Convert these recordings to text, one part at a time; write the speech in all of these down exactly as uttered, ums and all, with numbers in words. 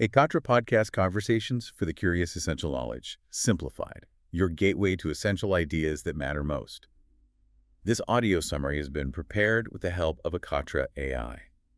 A Katra Podcast Conversations for the Curious Essential Knowledge, simplified, your gateway to essential ideas that matter most. This audio summary has been prepared with the help of Akatra A I.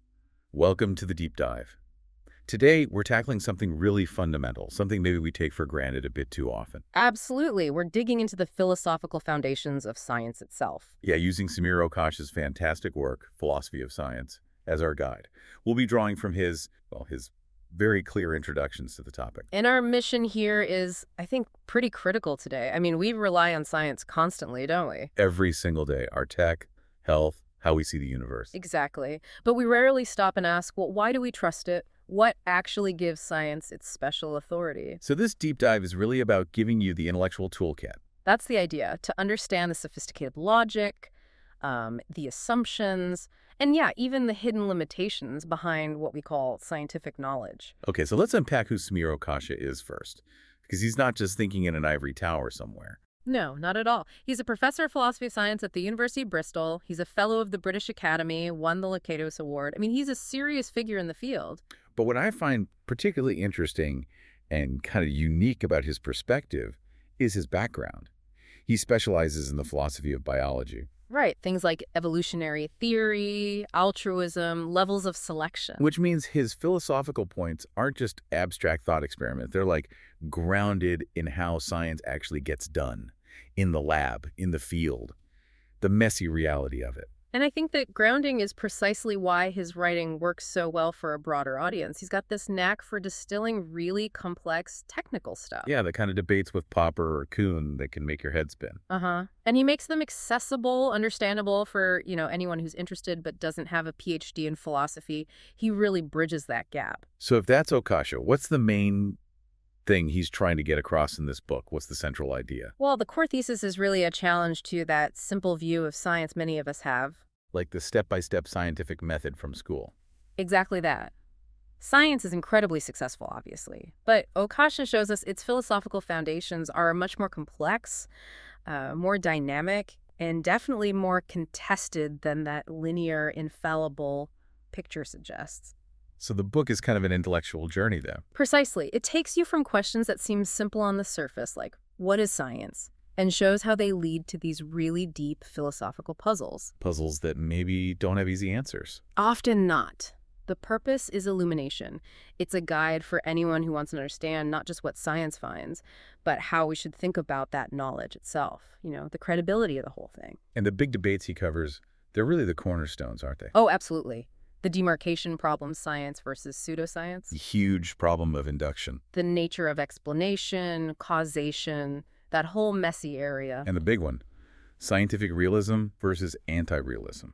Welcome to the deep dive. Today, we're tackling something really fundamental, something maybe we take for granted a bit too often. Absolutely. We're digging into the philosophical foundations of science itself. Yeah, using Samir Okash's fantastic work, Philosophy of Science, as our guide. We'll be drawing from his, well, his very clear introductions to the topic. And our mission here is, I think, pretty critical today. I mean, we rely on science constantly, don't we? Every single day, our tech, health, how we see the universe. Exactly. But we rarely stop and ask, well, why do we trust it? What actually gives science its special authority? So this deep dive is really about giving you the intellectual toolkit. That's the idea, to understand the sophisticated logic, um, the assumptions, and yeah, even the hidden limitations behind what we call scientific knowledge. Okay, so let's unpack who Samir Okasha is first, because he's not just thinking in an ivory tower somewhere. No, not at all. He's a professor of philosophy of science at the University of Bristol. He's a fellow of the British Academy, won the Locatos Award. I mean, he's a serious figure in the field. But what I find particularly interesting and kind of unique about his perspective is his background. He specializes in the philosophy of biology. Right, things like evolutionary theory, altruism, levels of selection. Which means his philosophical points aren't just abstract thought experiments. They're like grounded in how science actually gets done, in the lab, in the field, the messy reality of it. And I think that grounding is precisely why his writing works so well for a broader audience. He's got this knack for distilling really complex technical stuff. Yeah, the kind of debates with Popper or Kuhn that can make your head spin. Uh-huh. And he makes them accessible, understandable for, you know, anyone who's interested but doesn't have a P H D in philosophy. He really bridges that gap. So if that's Okasha, what's the main thing he's trying to get across in this book? What's the central idea? Well, the core thesis is really a challenge to that simple view of science many of us have. Like the step-by-step scientific method from school. Exactly that. Science is incredibly successful, obviously, but Okasha shows us its philosophical foundations are much more complex, uh, more dynamic, and definitely more contested than that linear, infallible picture suggests. So the book is kind of an intellectual journey, though. Precisely. It takes you from questions that seem simple on the surface, like, what is science? And shows how they lead to these really deep philosophical puzzles. Puzzles that maybe don't have easy answers. Often not. The purpose is illumination. It's a guide for anyone who wants to understand not just what science finds, but how we should think about that knowledge itself, you know, the credibility of the whole thing. And the big debates he covers, they're really the cornerstones, aren't they? Oh, absolutely. The demarcation problem, science versus pseudoscience. The huge problem of induction. The nature of explanation, causation, that whole messy area. And the big one, scientific realism versus anti-realism.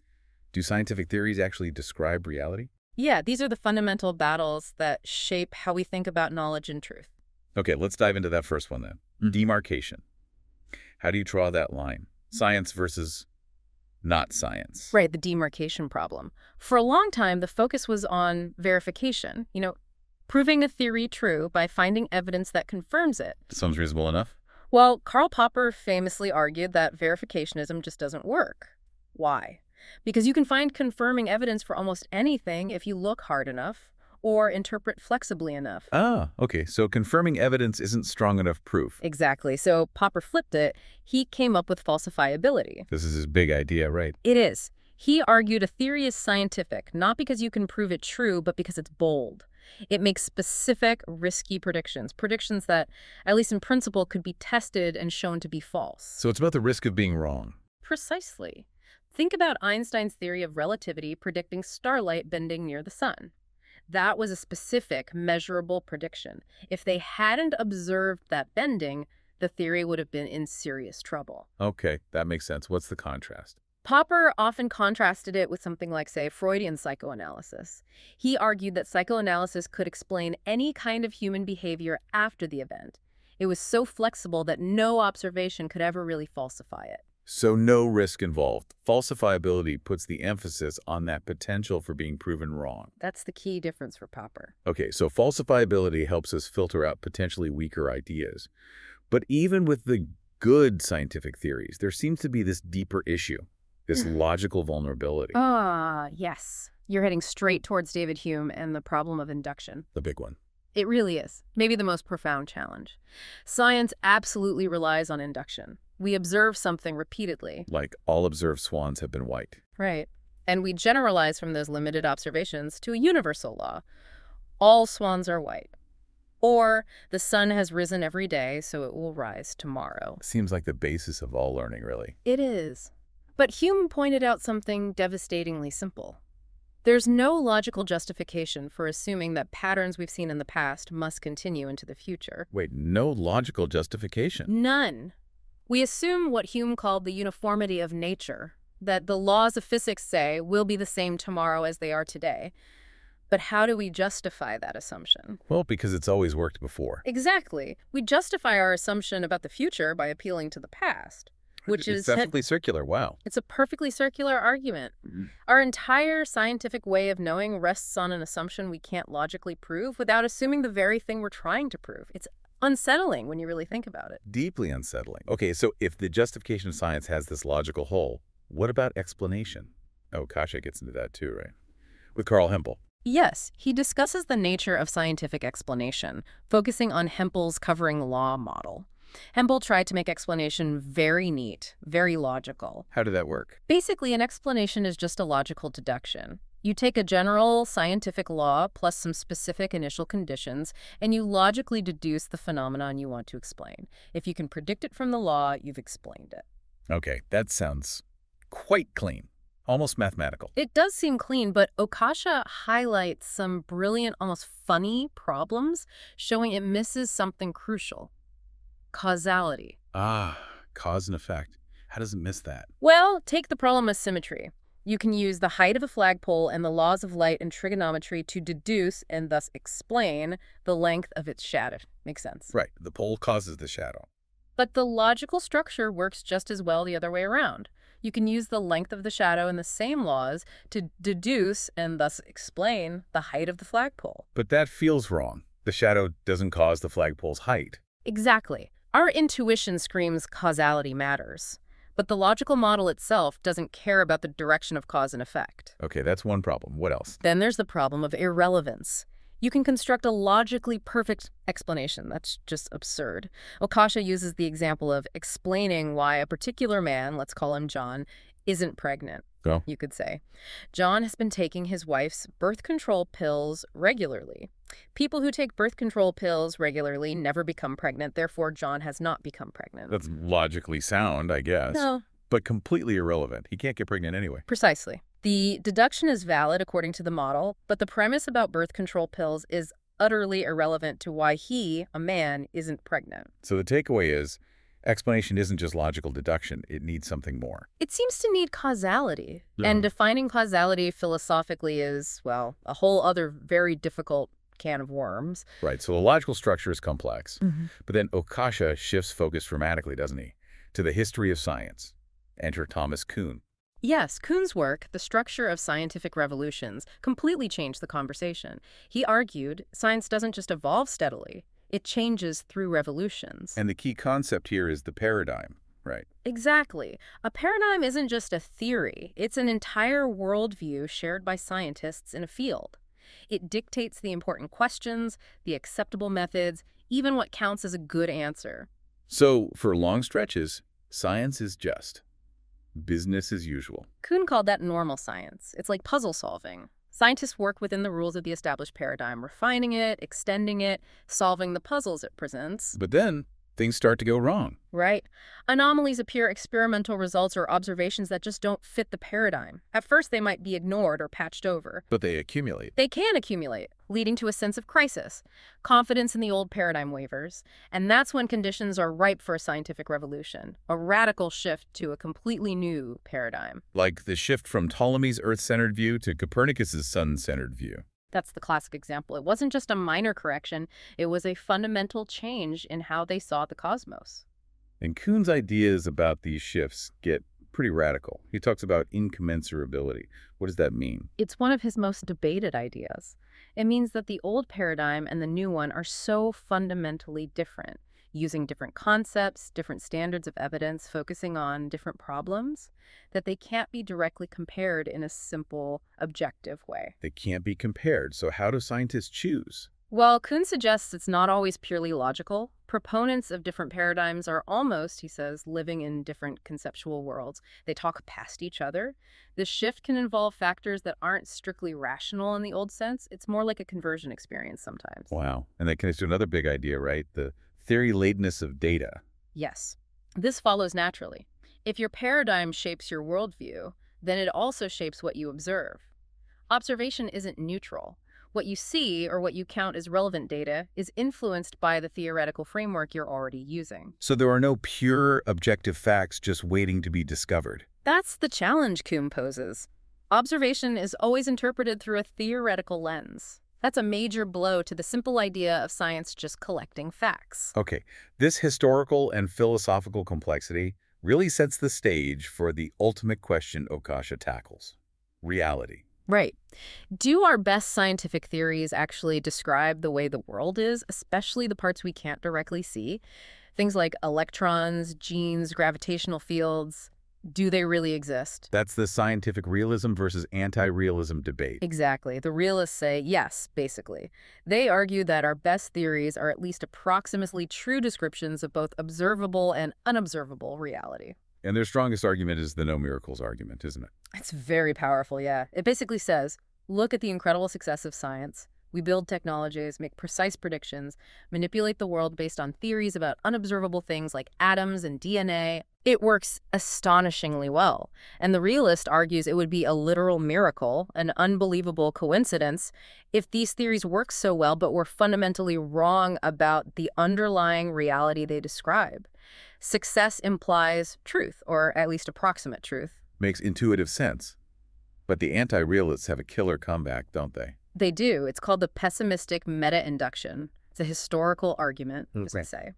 Do scientific theories actually describe reality? Yeah, these are the fundamental battles that shape how we think about knowledge and truth. Okay, let's dive into that first one then. Mm-hmm. Demarcation. How do you draw that line? Science versus not science. Right, the demarcation problem. For a long time, the focus was on verification, you know, proving a theory true by finding evidence that confirms it. Sounds reasonable enough. Well, Karl Popper famously argued that verificationism just doesn't work. Why? Because you can find confirming evidence for almost anything if you look hard enough or interpret flexibly enough. Ah, okay. So confirming evidence isn't strong enough proof. Exactly. So Popper flipped it. He came up with falsifiability. This is his big idea, right? It is. He argued a theory is scientific, not because you can prove it true, but because it's bold. It makes specific, risky predictions, predictions that, at least in principle, could be tested and shown to be false. So it's about the risk of being wrong. Precisely. Think about Einstein's theory of relativity predicting starlight bending near the sun. That was a specific, measurable prediction. If they hadn't observed that bending, the theory would have been in serious trouble. Okay, that makes sense. What's the contrast? Popper often contrasted it with something like, say, Freudian psychoanalysis. He argued that psychoanalysis could explain any kind of human behavior after the event. It was so flexible that no observation could ever really falsify it. So no risk involved. Falsifiability puts the emphasis on that potential for being proven wrong. That's the key difference for Popper. Okay, so falsifiability helps us filter out potentially weaker ideas. But even with the good scientific theories, there seems to be this deeper issue. This logical vulnerability. Ah, yes. You're heading straight towards David Hume and the problem of induction. The big one. It really is. Maybe the most profound challenge. Science absolutely relies on induction. We observe something repeatedly. Like all observed swans have been white. Right. And we generalize from those limited observations to a universal law. All swans are white. Or the sun has risen every day, so it will rise tomorrow. Seems like the basis of all learning, really. It is. But Hume pointed out something devastatingly simple. There's no logical justification for assuming that patterns we've seen in the past must continue into the future. Wait, no logical justification? None. We assume what Hume called the uniformity of nature, that the laws of physics say will be the same tomorrow as they are today. But how do we justify that assumption? Well, because it's always worked before. Exactly. We justify our assumption about the future by appealing to the past, which it's is definitely circular. Wow. It's a perfectly circular argument. Mm-hmm. Our entire scientific way of knowing rests on an assumption we can't logically prove without assuming the very thing we're trying to prove. It's unsettling when you really think about it. Deeply unsettling. Okay, so if the justification of science has this logical hole, what about explanation? Oh, Kasha gets into that too, right? With Carl Hempel. Yes, he discusses the nature of scientific explanation, focusing on Hempel's covering law model. Hempel tried to make explanation very neat, very logical. How did that work? Basically, an explanation is just a logical deduction. You take a general scientific law plus some specific initial conditions, and you logically deduce the phenomenon you want to explain. If you can predict it from the law, you've explained it. Okay, that sounds quite clean. Almost mathematical. It does seem clean, but Okasha highlights some brilliant, almost funny problems, showing it misses something crucial. Causality. Ah, cause and effect. How does it miss that? Well, take the problem of symmetry. You can use the height of a flagpole and the laws of light and trigonometry to deduce and thus explain the length of its shadow. Makes sense. Right. The pole causes the shadow. But the logical structure works just as well the other way around. You can use the length of the shadow and the same laws to deduce and thus explain the height of the flagpole. But that feels wrong. The shadow doesn't cause the flagpole's height. Exactly. Our intuition screams causality matters. But the logical model itself doesn't care about the direction of cause and effect. Okay, that's one problem. What else? Then there's the problem of irrelevance. You can construct a logically perfect explanation. That's just absurd. Okasha uses the example of explaining why a particular man, let's call him John, isn't pregnant, oh. you could say. John has been taking his wife's birth control pills regularly. People who take birth control pills regularly never become pregnant, therefore John has not become pregnant. That's logically sound, I guess. No. But completely irrelevant. He can't get pregnant anyway. Precisely. The deduction is valid according to the model, but the premise about birth control pills is utterly irrelevant to why he, a man, isn't pregnant. So the takeaway is, explanation isn't just logical deduction. It needs something more. It seems to need causality. Yeah. And defining causality philosophically is, well, a whole other very difficult can of worms. Right, so the logical structure is complex. Mm-hmm. But then Okasha shifts focus dramatically, doesn't he? To the history of science. Enter Thomas Kuhn. Yes, Kuhn's work, The Structure of Scientific Revolutions, completely changed the conversation. He argued science doesn't just evolve steadily, it changes through revolutions. And the key concept here is the paradigm, right? Exactly. A paradigm isn't just a theory, it's an entire worldview shared by scientists in a field. It dictates the important questions, the acceptable methods, even what counts as a good answer. So, for long stretches, science is just business as usual. Kuhn called that normal science. It's like puzzle solving. Scientists work within the rules of the established paradigm, refining it, extending it, solving the puzzles it presents. But then, things start to go wrong. Right. Anomalies appear, experimental results or observations that just don't fit the paradigm. At first, they might be ignored or patched over. But they accumulate. They can accumulate, leading to a sense of crisis. Confidence in the old paradigm wavers. And that's when conditions are ripe for a scientific revolution, a radical shift to a completely new paradigm. Like the shift from Ptolemy's Earth-centered view to Copernicus's sun-centered view. That's the classic example. It wasn't just a minor correction, it was a fundamental change in how they saw the cosmos. And Kuhn's ideas about these shifts get pretty radical. He talks about incommensurability. What does that mean? It's one of his most debated ideas. It means that the old paradigm and the new one are so fundamentally different. using different concepts, different standards of evidence, focusing on different problems, that they can't be directly compared in a simple, objective way. They can't be compared, so how do scientists choose? While Kuhn suggests it's not always purely logical, proponents of different paradigms are almost, he says, living in different conceptual worlds. They talk past each other. This shift can involve factors that aren't strictly rational in the old sense. It's more like a conversion experience sometimes. Wow. And that connects to another big idea, right? The theory-ladeness of data. Yes. This follows naturally. If your paradigm shapes your worldview, then it also shapes what you observe. Observation isn't neutral. What you see, or what you count as relevant data, is influenced by the theoretical framework you're already using. So there are no pure objective facts just waiting to be discovered. That's the challenge Kuhn poses. Observation is always interpreted through a theoretical lens. That's a major blow to the simple idea of science just collecting facts. Okay, this historical and philosophical complexity really sets the stage for the ultimate question Okasha tackles: reality. Right. Do our best scientific theories actually describe the way the world is, especially the parts we can't directly see? Things like electrons, genes, gravitational fields, do they really exist? That's the scientific realism versus anti-realism debate. Exactly. The realists say yes, basically. They argue that our best theories are at least approximately true descriptions of both observable and unobservable reality. And their strongest argument is the no miracles argument, isn't it? It's very powerful, yeah. It basically says, look at the incredible success of science. We build technologies, make precise predictions, manipulate the world based on theories about unobservable things like atoms and D N A. It works astonishingly well. And the realist argues it would be a literal miracle, an unbelievable coincidence, if these theories work so well but were fundamentally wrong about the underlying reality they describe. Success implies truth, or at least approximate truth. Makes intuitive sense. But the anti-realists have a killer comeback, don't they? They do. It's called the pessimistic meta-induction. It's a historical argument, as we say.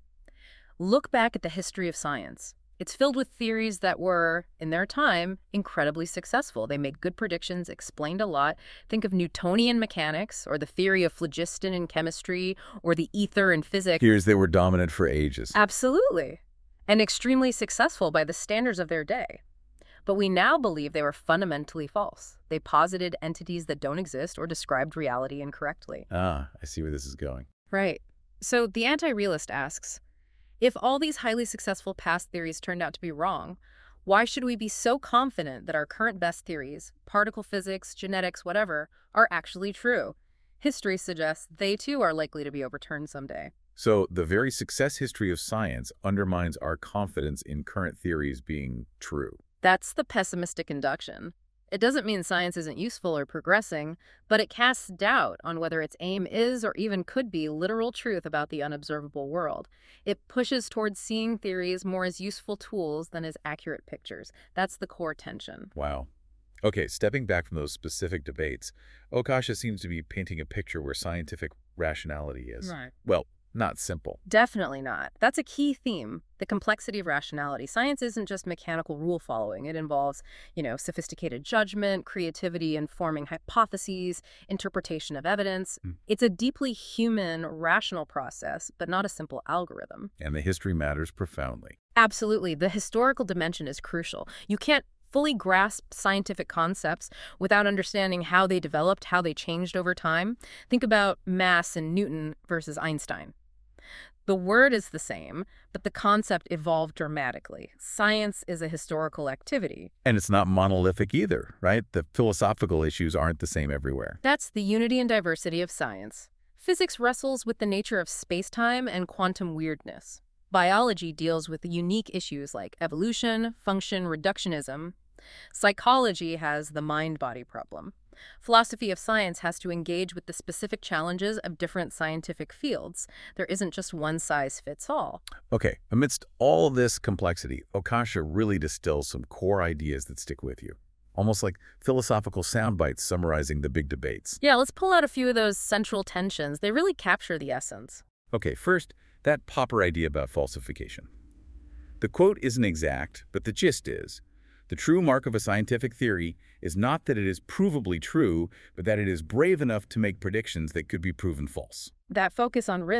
Look back at the history of science. It's filled with theories that were, in their time, incredibly successful. They made good predictions, explained a lot. Think of Newtonian mechanics, or the theory of phlogiston in chemistry, or the ether in physics. Here's they were dominant for ages. Absolutely. And extremely successful by the standards of their day. But we now believe they were fundamentally false. They posited entities that don't exist or described reality incorrectly. Ah, I see where this is going. Right. So the anti-realist asks, if all these highly successful past theories turned out to be wrong, why should we be so confident that our current best theories, particle physics, genetics, whatever, are actually true? History suggests they too are likely to be overturned someday. So the very success history of science undermines our confidence in current theories being true. That's the pessimistic induction. It doesn't mean science isn't useful or progressing, but it casts doubt on whether its aim is or even could be literal truth about the unobservable world. It pushes towards seeing theories more as useful tools than as accurate pictures. That's the core tension. Wow. Okay, stepping back from those specific debates, Okasha seems to be painting a picture where scientific rationality is, Right. well, not simple. Definitely not. That's a key theme, the complexity of rationality. Science isn't just mechanical rule following. It involves, you know, sophisticated judgment, creativity in forming hypotheses, interpretation of evidence. Mm. It's a deeply human, rational process, but not a simple algorithm. And the history matters profoundly. Absolutely. The historical dimension is crucial. You can't fully grasp scientific concepts without understanding how they developed, how they changed over time. Think about mass and Newton versus Einstein. The word is the same, but the concept evolved dramatically. Science is a historical activity. And it's not monolithic either, right? The philosophical issues aren't the same everywhere. That's the unity and diversity of science. Physics wrestles with the nature of space-time and quantum weirdness. Biology deals with unique issues like evolution, function, reductionism. Psychology has the mind-body problem. Philosophy of science has to engage with the specific challenges of different scientific fields. There isn't just one size fits all. Okay, amidst all this complexity, Okasha really distills some core ideas that stick with you. Almost like philosophical sound bites summarizing the big debates. Yeah, let's pull out a few of those central tensions. They really capture the essence. Okay, first, that Popper idea about falsification. The quote isn't exact, but the gist is, the true mark of a scientific theory is not that it is provably true, but that it is brave enough to make predictions that could be proven false. That focus on risk,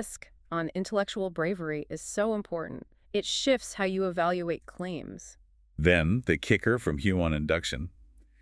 on intellectual bravery is so important. It shifts how you evaluate claims. Then, the kicker from Hume on induction.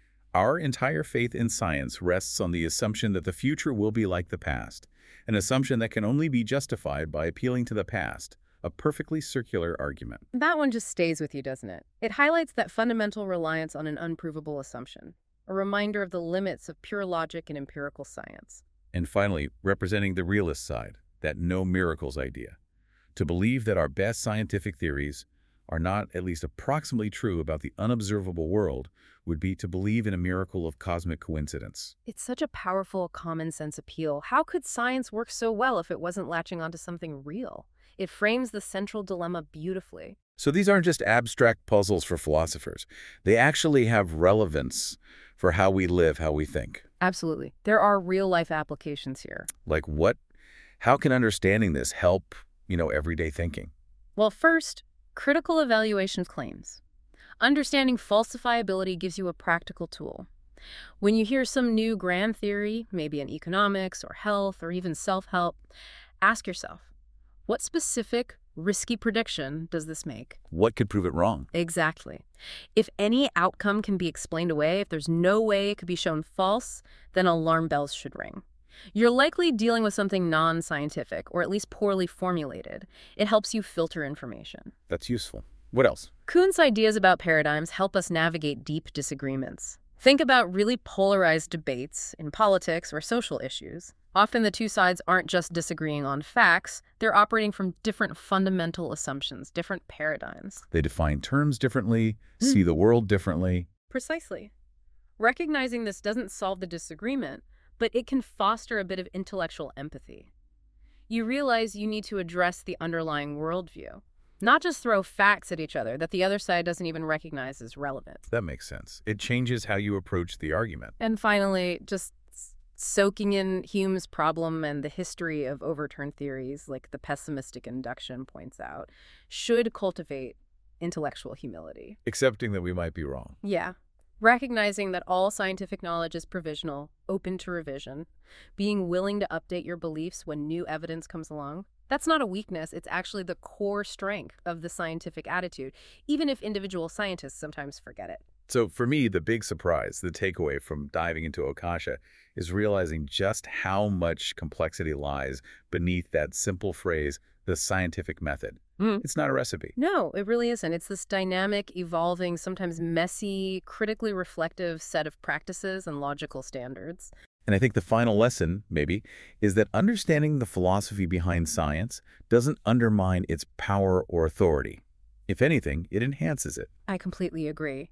Our entire faith in science rests on the assumption that the future will be like the past, an assumption that can only be justified by appealing to the past, a perfectly circular argument. That one just stays with you, doesn't it? It highlights that fundamental reliance on an unprovable assumption, a reminder of the limits of pure logic and empirical science. And finally, representing the realist side, that no miracles idea. To believe that our best scientific theories are not at least approximately true about the unobservable world would be to believe in a miracle of cosmic coincidence. It's such a powerful common sense appeal. How could science work so well if it wasn't latching onto something real? It frames the central dilemma beautifully. So these aren't just abstract puzzles for philosophers. They actually have relevance for how we live, how we think. Absolutely. There are real-life applications here. Like what? How can understanding this help, you know, everyday thinking? Well, first, critical evaluation of claims. Understanding falsifiability gives you a practical tool. When you hear some new grand theory, maybe in economics or health or even self-help, ask yourself, what specific, risky prediction does this make? What could prove it wrong? Exactly. If any outcome can be explained away, if there's no way it could be shown false, then alarm bells should ring. You're likely dealing with something non-scientific, or at least poorly formulated. It helps you filter information. That's useful. What else? Kuhn's ideas about paradigms help us navigate deep disagreements. Think about really polarized debates in politics or social issues. Often the two sides aren't just disagreeing on facts, they're operating from different fundamental assumptions, different paradigms. They define terms differently, Mm. see the world differently. Precisely. Recognizing this doesn't solve the disagreement, but it can foster a bit of intellectual empathy. You realize you need to address the underlying worldview, not just throw facts at each other that the other side doesn't even recognize as relevant. That makes sense. It changes how you approach the argument. And finally, just s- soaking in Hume's problem and the history of overturned theories, like the pessimistic induction points out, should cultivate intellectual humility. Accepting that we might be wrong. Yeah. Recognizing that all scientific knowledge is provisional, open to revision, being willing to update your beliefs when new evidence comes along. That's not a weakness, it's actually the core strength of the scientific attitude, even if individual scientists sometimes forget it. So for me, the big surprise, the takeaway from diving into Akasha, is realizing just how much complexity lies beneath that simple phrase, the scientific method. Mm. It's not a recipe. No, it really isn't. It's this dynamic, evolving, sometimes messy, critically reflective set of practices and logical standards. And I think the final lesson, maybe, is that understanding the philosophy behind science doesn't undermine its power or authority. If anything, it enhances it. I completely agree.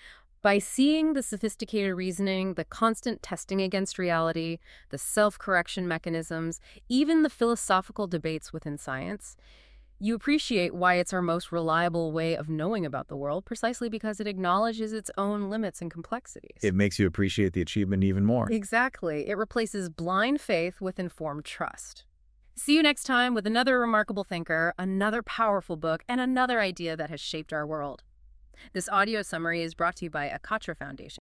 By seeing the sophisticated reasoning, the constant testing against reality, the self-correction mechanisms, even the philosophical debates within science, you appreciate why it's our most reliable way of knowing about the world, precisely because it acknowledges its own limits and complexities. It makes you appreciate the achievement even more. Exactly. It replaces blind faith with informed trust. See you next time with another remarkable thinker, another powerful book, and another idea that has shaped our world. This audio summary is brought to you by Akatra Foundation.